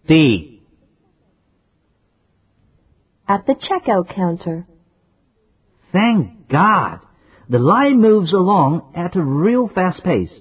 D. At the checkout counter. Thank God. The line moves along at a real fast pace.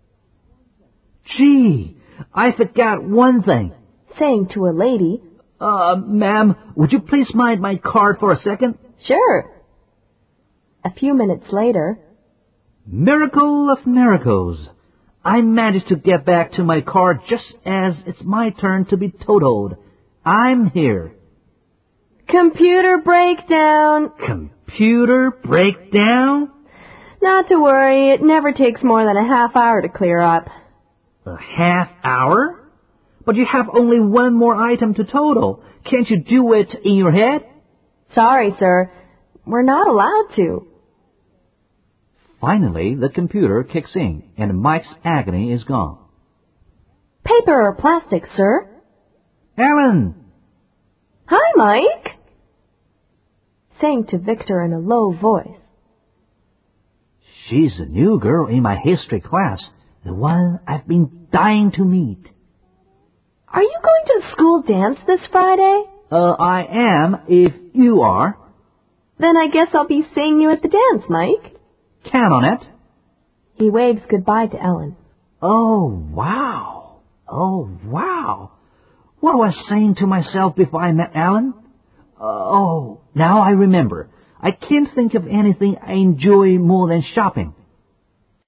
Gee, I forgot one thing. Saying to a lady, Ma'am, would you please mind my card for a second? Sure. A few minutes later, Miracle of miracles. I managed to get back to my car just as it's my turn to be totaled. I'm here. computer breakdown. Computer breakdown? Not to worry, it never takes more than a half hour to clear up. A half hour? But you have only one more item to total. Can't you do it in your head? Sorry, sir. We're not allowed to. Finally, the computer kicks in, and Mike's agony is gone. Paper or plastic, sir? Alan! Hi, Mike. Saying to Victor in a low voice. She's a new girl in my history class, the one I've been dying to meet. Are you going to the school dance this Friday? I am, if you are. Then I guess I'll be seeing you at the dance, Mike. Count on it. He waves goodbye to Ellen. Oh, wow. Oh, wow. What was I saying to myself before I met Alan? Now I remember. I can't think of anything I enjoy more than shopping.